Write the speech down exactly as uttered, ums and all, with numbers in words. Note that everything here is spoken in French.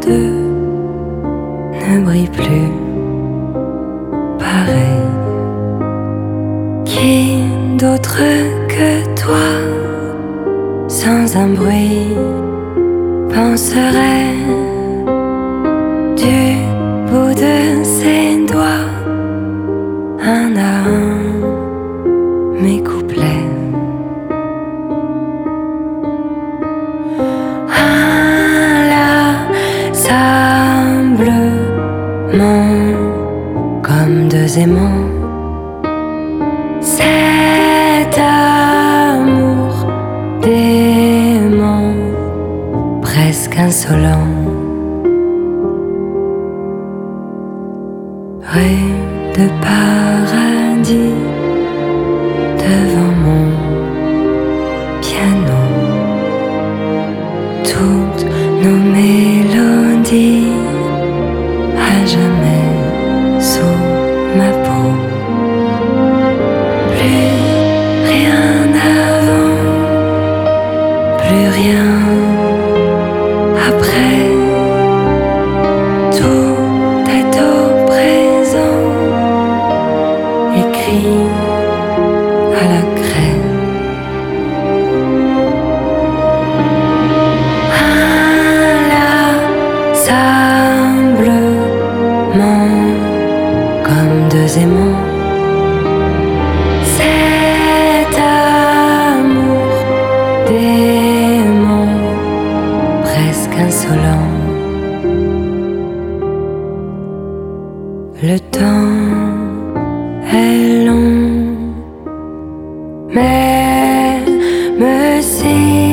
deux ne brille plus pareil. Qui d'autre que toi, sans un bruit, penserait du bout de ses doigts un à un mes couplets. Inlassablement comme deux aimants, cet amour dément, presque insolent. Rue de paradis, devant mon piano, toutes nos mélodies à jamais sous ma peau. Plus rien avant, plus rien après. Tout est au présent, écrit à la craie. Inlassablement comme deux aimants, cet amour dément, presque insolent. Le temps est long, mais me si